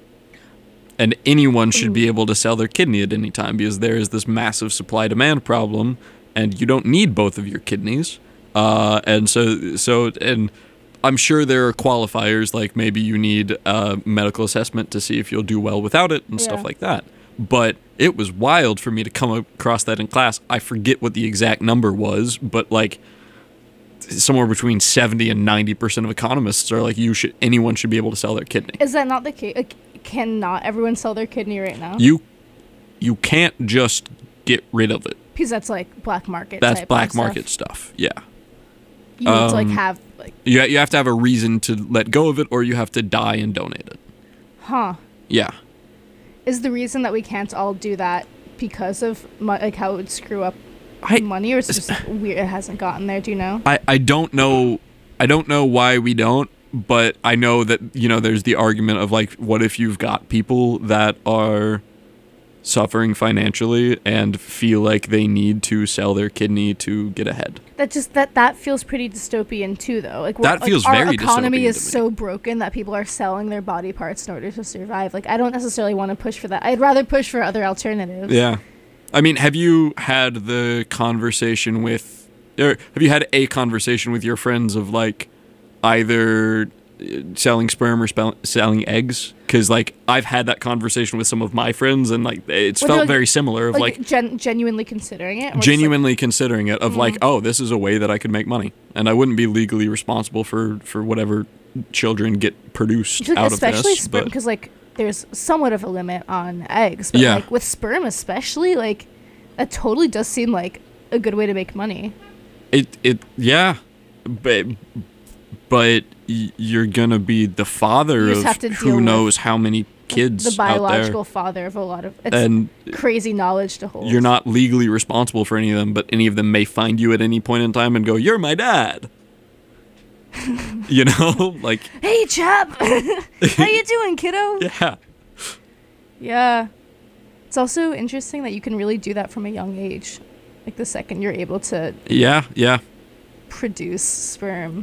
And anyone should be able to sell their kidney at any time because there is this massive supply-demand problem, and you don't need both of your kidneys. Uh, and so, so, and I'm sure there are qualifiers, like maybe you need a medical assessment to see if you'll do well without it and Yeah. stuff like that. But it was wild for me to come across that in class. I forget what the exact number was, but like somewhere between seventy and ninety percent of economists are like, you should, anyone should be able to sell their kidney. Is that not the case? Like, cannot everyone sell their kidney right now? You, you can't just get rid of it. Because that's like black market. That's type black of market stuff. stuff. Yeah. You need to like Um, have like, You, you have to have a reason to let go of it, or you have to die and donate it. huh? Yeah. Is the reason that we can't all do that because of mo- like how it would screw up I, money, or is it just weird? It hasn't gotten there. Do you know? I, I don't know I don't know why we don't, but I know that, you know, there's the argument of like, what if you've got people that are suffering financially and feel like they need to sell their kidney to get ahead. That just that that feels pretty dystopian too, though. Like That like, feels our very economy dystopian is to me. so broken that people are selling their body parts in order to survive. Like, I don't necessarily want to push for that. I'd rather push for other alternatives. Yeah. I mean, have you had the conversation with, or have you had a conversation with your friends of like either uh, selling sperm or spell, selling eggs? Because like I've had that conversation with some of my friends, and like it's Well, felt they're, like- very similar of Like, like, gen- genuinely considering it. or just, like, genuinely considering it of like, Mm. oh, this is a way that I could make money, and I wouldn't be legally responsible for for whatever children get produced I feel like out especially of this. sperm, But because like there's somewhat of a limit on eggs, but Yeah. like with sperm especially, like that totally does seem like a good way to make money. it it yeah, but but y- you're gonna be the father You just of have to deal who with knows how many kids The out biological there, father of a lot of it's and crazy knowledge to hold. you're not legally responsible for any of them, but any of them may find you at any point in time and go, "You're my dad." You know, like Hey chap, how you doing, kiddo? yeah, Yeah. It's also interesting that you can really do that from a young age. Like the second you're able to yeah, yeah. produce sperm.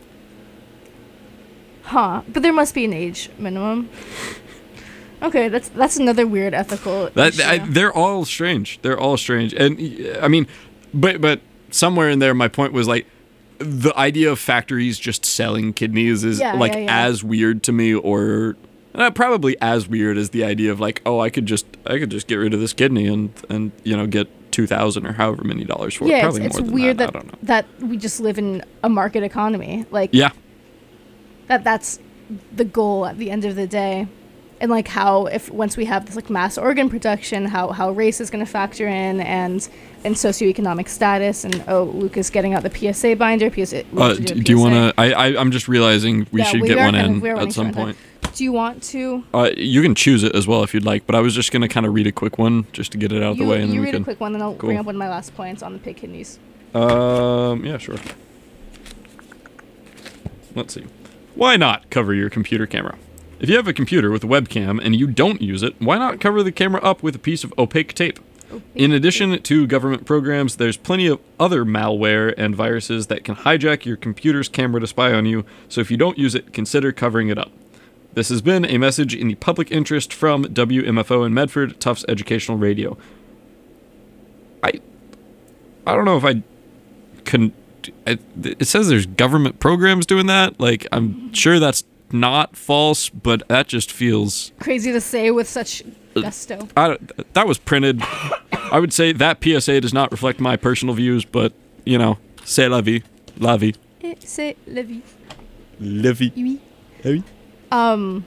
Huh. But there must be an age minimum. Okay, that's that's another weird ethical That issue. I, they're all strange. They're all strange, and y- I mean, but but somewhere in there, my point was like, the idea of factories just selling kidneys is Yeah, like yeah, yeah. as weird to me, or uh, probably as weird as the idea of like, oh, I could just I could just get rid of this kidney and and you know get two thousand or however many dollars for it. yeah, it's, Probably it's more than weird that. that, I don't know. that we just live in a market economy. Like Yeah, that that's the goal at the end of the day. And like how if once we have this like mass organ production, how how race is going to factor in, and and socioeconomic status, and oh, Luke is getting out the P S A binder. P S A. we uh, have to d- a do you P S A. want to? I, I I'm just realizing we Yeah, should we get are one kind of- in we are running at some short on point. Do you want to? Uh, you can choose it as well if you'd like, but I was just gonna kind of read a quick one just to get it out of you the way, and you then we read can. a quick one, then I'll Cool. bring up one of my last points on the pig kidneys. Um, yeah, sure. Let's see. Why not cover your computer camera? If you have a computer with a webcam and you don't use it, why not cover the camera up with a piece of opaque tape? In addition to government programs, there's plenty of other malware and viruses that can hijack your computer's camera to spy on you, so if you don't use it, consider covering it up. This has been a message in the public interest from W M F O in Medford, Tufts Educational Radio. I I don't know if I can... I, it says there's government programs doing that. Like, I'm sure that's not false, but that just feels... Crazy to say with such gusto. I don't- that was printed. I would say that P S A does not reflect my personal views, but, you know, c'est la vie. La vie. Et c'est la vie. La vie. Oui. La vie. Um,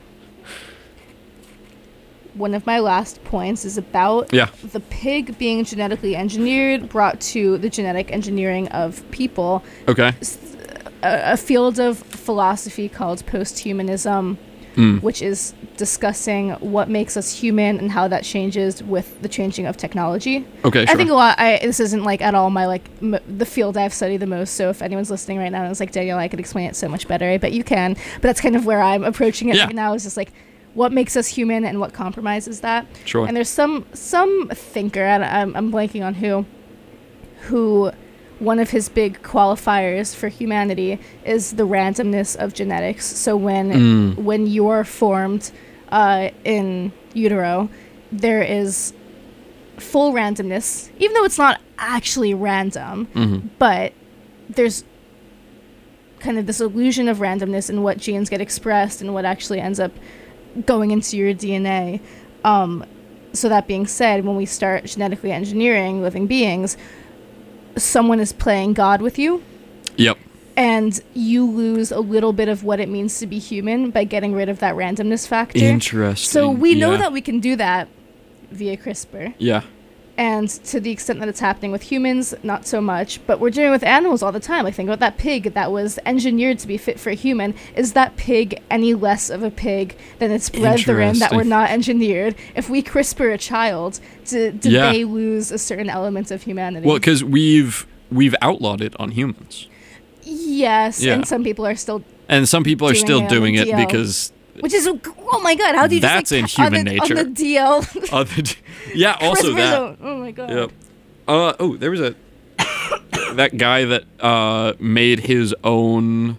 one of my last points is about Yeah. the pig being genetically engineered, brought to the genetic engineering of people. Okay. A, a field of philosophy called posthumanism Mm. which is discussing what makes us human and how that changes with the changing of technology. Okay, sure. I think a lot. I this isn't like at all my like m- the field I've studied the most. So if anyone's listening right now and it's like, Danielle, I could explain it so much better, I bet you can. But that's kind of where I'm approaching it Yeah. right now. Is just like what makes us human and what compromises that. Sure. And there's some some thinker, and I'm I'm blanking on who, who. One of his big qualifiers for humanity is the randomness of genetics. So when Mm. when you're formed uh, in utero, there is full randomness, even though it's not actually random, Mhm. but there's kind of this illusion of randomness in what genes get expressed and what actually ends up going into your D N A. Um, so that being said, when we start genetically engineering living beings, someone is playing God with you, Yep. and you lose a little bit of what it means to be human by getting rid of that randomness factor. Interesting. So we know Yeah. that we can do that via CRISPR. Yeah. And to the extent that it's happening with humans, not so much. But we're doing it with animals all the time. Like, think about that pig that was engineered to be fit for a human. Is that pig any less of a pig than its brethren that were Interesting. not engineered? If we CRISPR a child, do, do Yeah. they lose a certain element of humanity? Well, because we've we've outlawed it on humans, yes, Yeah. and some people are still, and some people are Doing still it on doing the it D L. because which is, oh my god, how do you That's just like, in human on the, nature. on the D L? other d- yeah. Also CRISPR's that. a- oh my god. Yep. Uh oh, there was a that guy that uh made his own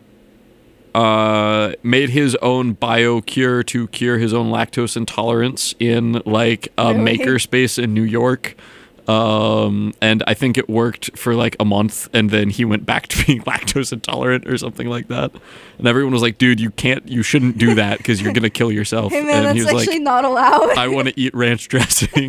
uh made his own BioCure to cure his own lactose intolerance in like a Really? makerspace in New York. Um and I think it worked for like a month, and then he went back to being lactose intolerant or something like that. And everyone was like, "Dude, you can't you shouldn't do that because you're going to kill yourself." Hey man, and he that's was actually like, not allowed. "I want to eat ranch dressing."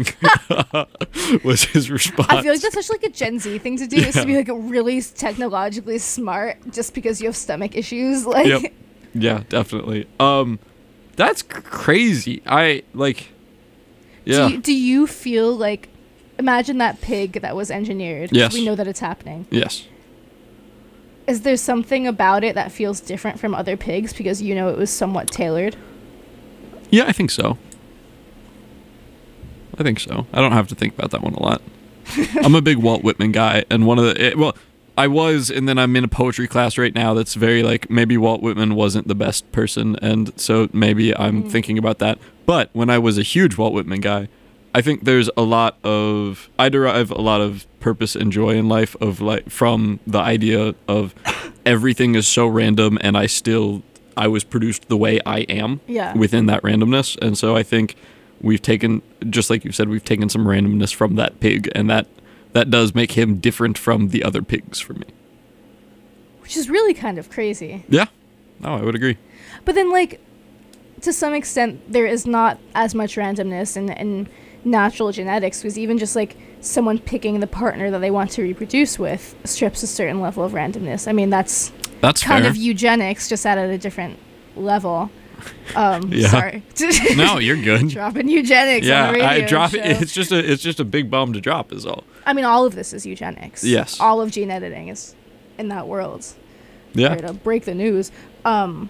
was his response. I feel like that's such like a Gen Z thing to do, is to be Yeah. like really technologically smart just because you have stomach issues. Like, Yep. Yeah, definitely. Um, that's c- crazy. I like. Yeah. do, you, do you feel like, imagine that pig that was engineered. 'Cause Yes. We know that it's happening. Yes. Is there something about it that feels different from other pigs because you know it was somewhat tailored? Yeah, I think so. I think so. I don't have to think about that one a lot. I'm a big Walt Whitman guy, and one of the it, well, I was, and then I'm in a poetry class right now that's very like maybe Walt Whitman wasn't the best person, and so maybe I'm Mm. thinking about that. But when I was a huge Walt Whitman guy, I think there's a lot of I derive a lot of purpose and joy in life of like from the idea of everything is so random, and I still I was produced the way I am Yeah. within that randomness, and so I think we've taken, just like you said, we've taken some randomness from that pig, and that that does make him different from the other pigs for me. Which is really kind of crazy. Yeah, no, I would agree. But then, like, to some extent, there is not as much randomness in, in natural genetics, because even just, like, someone picking the partner that they want to reproduce with strips a certain level of randomness. I mean, that's That's kind fair. of eugenics, just at a different level. Um, Yeah. Sorry. No, you're good. Dropping eugenics Yeah, on the radio I drop show. it. It's just a it's just a big bomb to drop, is all. I mean, all of this is eugenics. Yes. All of gene editing is in that world. Yeah. Sorry to break the news. Um,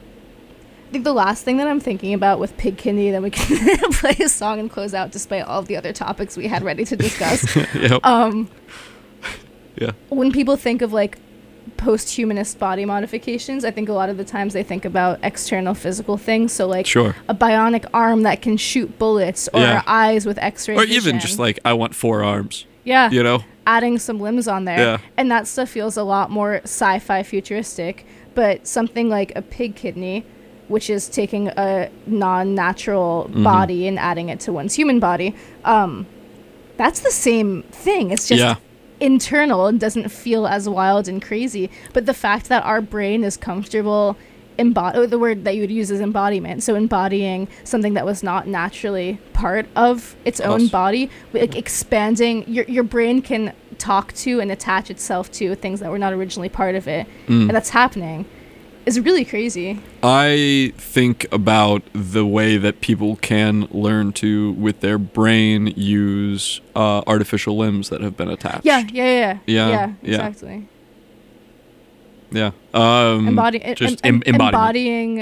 I think the last thing that I'm thinking about with pig kidney, then we can play a song and close out despite all of the other topics we had ready to discuss. Yep. um, yeah. when people think of like post-humanist body modifications, I think a lot of the times they think about external physical things. So like Sure. a bionic arm that can shoot bullets, or Yeah. eyes with X-ray Or vision. even just like I want four arms. yeah, You know. adding some limbs on there. Yeah. And that stuff feels a lot more sci-fi futuristic. But something like a pig kidney, which is taking a non-natural Mhm. body and adding it to one's human body, um, that's the same thing. It's just Yeah. internal and doesn't feel as wild and crazy. But the fact that our brain is comfortable embody the word that you would use is embodiment, so embodying something that was not naturally part of its own Us. body, like expanding your your brain can talk to and attach itself to things that were not originally part of it, Mm. and that's happening. Is really crazy. I think about the way that people can learn to, with their brain, use uh, artificial limbs that have been attached. Yeah, yeah, yeah, yeah, Yeah, yeah, yeah. exactly. Yeah. Um, Embody- em- just em- em- embodiment. embodying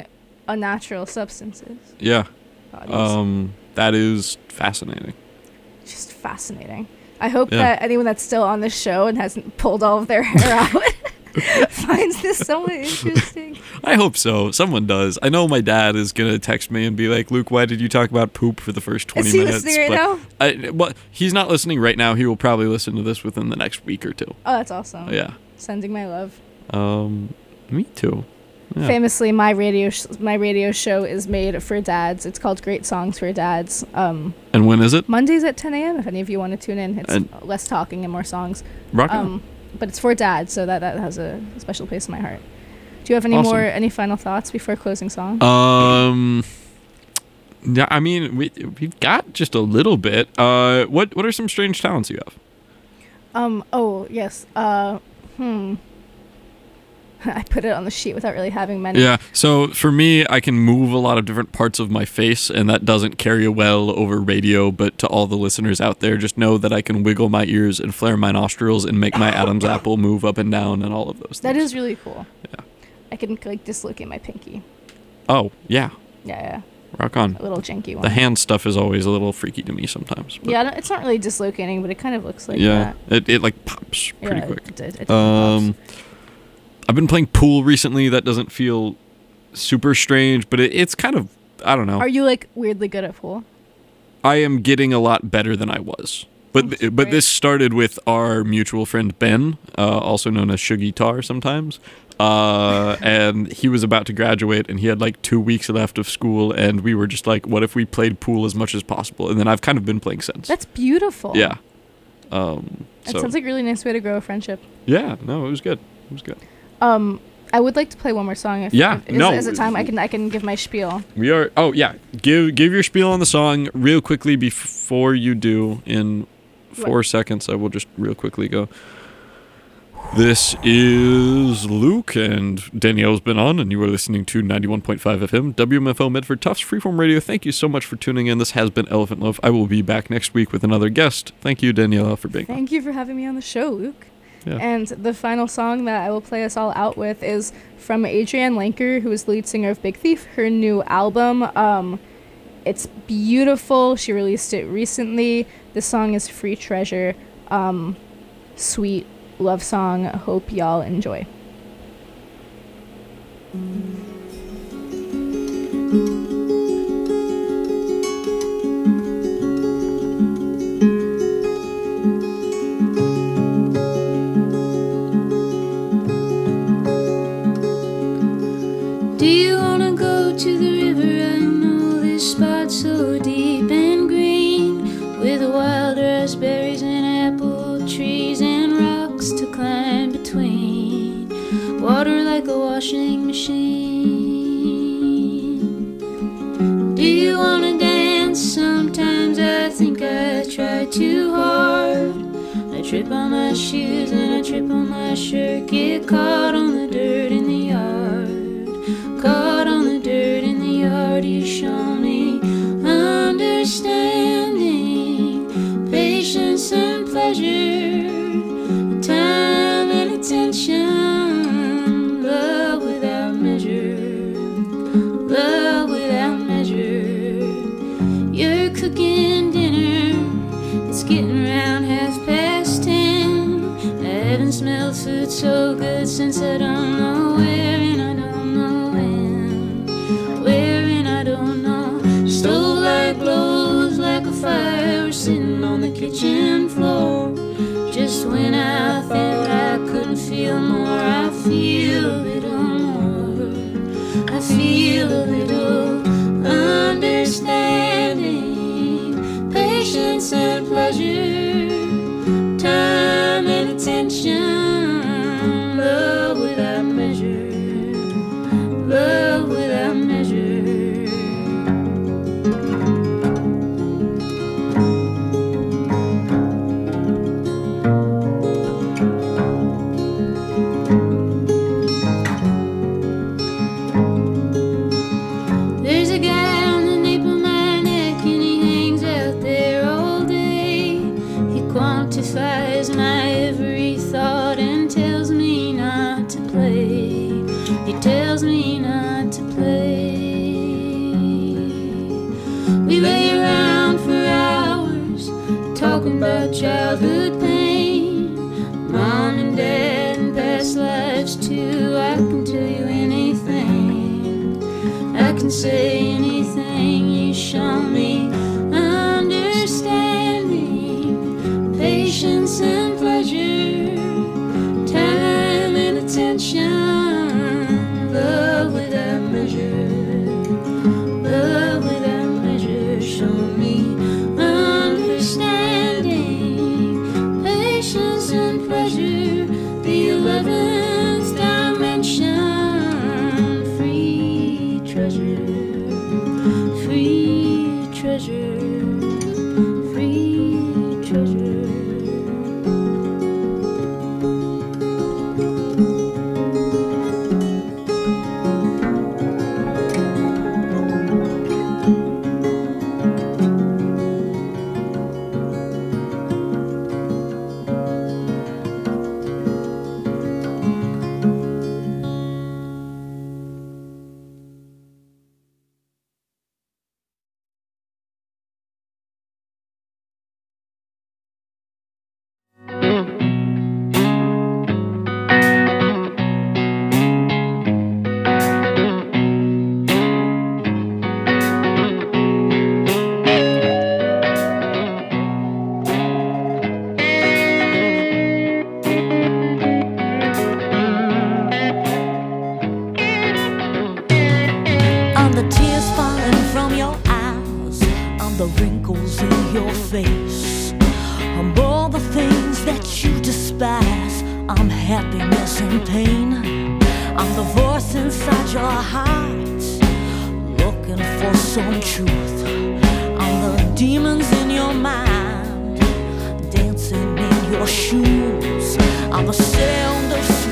unnatural substances. Yeah. Bodies. Um, that is fascinating. Just fascinating. I hope Yeah. that anyone that's still on the show and hasn't pulled all of their hair out finds this somewhat interesting. I hope so. Someone does. I know my dad is gonna text me and be like, "Luke, why did you talk about poop for the first twenty Is he minutes?" listening right but now? I, well, he's not listening right now. He will probably listen to this within the next week or two. Oh, that's awesome. Yeah. Sending my love. Um, me too. Yeah. Famously, my radio sh- my radio show is made for dads. It's called Great Songs for Dads. Um, And when is it? Mondays at ten a.m. If any of you want to tune in, it's And- less talking and more songs. Rock on. Um, but it's for dads, so that that has a special place in my heart. Do you have any Awesome. more any final thoughts before closing song? Um. Yeah, I mean, we we've got just a little bit. Uh, what what are some strange talents you have? Um. Oh yes. Uh. Hmm. I put it on the sheet without really having many. Yeah. So for me, I can move a lot of different parts of my face, and that doesn't carry well over radio. But to all the listeners out there, just know that I can wiggle my ears and flare my nostrils and make my Adam's apple move up and down and all of those things. That is really cool. Yeah. I can like dislocate my pinky. Oh yeah. Yeah, yeah. Rock on. A little janky one. The hand stuff is always a little freaky to me sometimes. but Yeah, I don't- it's not really dislocating, but it kind of looks like yeah. that. It it like pops pretty Yeah, quick. It, it, it Um, pops. I've been playing pool recently. That doesn't feel super strange, but it, it's kind of, I don't know. Are you like weirdly good at pool? I am getting a lot better than I was. But That's th- but great. this started with our mutual friend Ben, uh, also known as Shugitar sometimes. Uh, and he was about to graduate, and he had like two weeks left of school, and we were just like, what if we played pool as much as possible? And then I've kind of been playing since. That's beautiful. Yeah. Um, That so, sounds like a really nice way to grow a friendship. yeah, no, it was good. It was good. Um, I would like to play one more song. If, Yeah, if, is, no. Is it time? I can I can give my spiel. We are. Oh yeah, give give your spiel on the song real quickly before you do. In four What? seconds, I will just real quickly go. This is Luke, and Danielle's been on, and you are listening to ninety-one point five F M, W M F O Medford Tufts Freeform Radio. Thank you so much for tuning in. This has been Elephant Love. I will be back next week with another guest. Thank you, Danielle, for being on. Thank you for having me on the show, Luke. Yeah. And the final song that I will play us all out with is from Adrienne Lenker, who is the lead singer of Big Thief, her new album. Um, it's beautiful. She released it recently. The song is Free Treasure. Um, sweet love song. I hope y'all enjoy. Do you wanna go to the river? I know this spot so deep and green, with wild raspberries and apple trees and rocks to climb between, water like a washing machine. Do you wanna dance? Sometimes I think I try too hard. I trip on my shoes and I trip on my shirt, get caught on the dirt in the yard. Caught on the dirt in the yard, you show me understanding, patience and pleasure, time and attention, love without measure, love without measure. You're cooking dinner, it's getting around half past ten. I haven't smelled food so good since I don't know where, and I don't know when, where and I don't know. Stove light glows like a fire, we're sitting on the kitchen floor. Just when I thought I couldn't feel more, I feel a little more. I feel a little understanding, patience and pleasure, time and attention, love without measure, love without measure. this life's too. I can tell you anything, I can say anything. You show me understanding, patience and pleasure, time and attention, love without measure, love without measure. Show me understanding, patience and pleasure, the eleventh dimension, free treasure, free treasure, free treasure. On the tears falling from your eyes, on the wrinkles in your face, on all the things that you despise, on happiness and pain, on the voice inside your heart, looking for some truth, on the demons in your mind, dancing in your shoes, on the sound of sweet